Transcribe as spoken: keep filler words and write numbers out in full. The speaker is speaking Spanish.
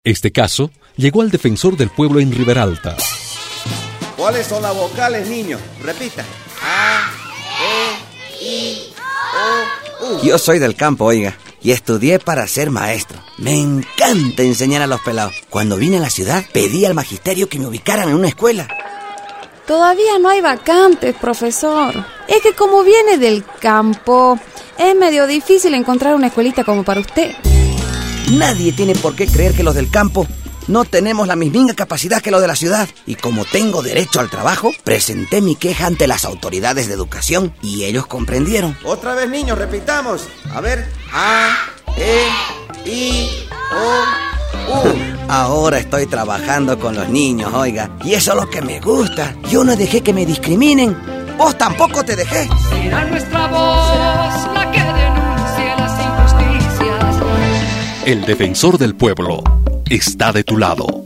Este caso llegó al defensor del pueblo en Riberalta. ¿Cuáles son las vocales, niños? Repita. A, E, I, O, U. Yo soy del campo, oiga, y estudié para ser maestro. Me encanta enseñar a los pelados. Cuando vine a la ciudad, pedí al magisterio que me ubicaran en una escuela. Todavía no hay vacantes, profesor. Es que como viene del campo, es medio difícil encontrar una escuelita como para usted. Nadie tiene por qué creer que los del campo no tenemos la misma capacidad que los de la ciudad. Y como tengo derecho al trabajo, presenté mi queja ante las autoridades de educación y ellos comprendieron. Otra vez, niños, repitamos. A ver. A, E, I, O, U. Ahora estoy trabajando con los niños, oiga, y eso es lo que me gusta. Yo no dejé que me discriminen. Vos tampoco te dejé. Será nuestra voz la que denuncie las injusticias. El defensor del pueblo está de tu lado.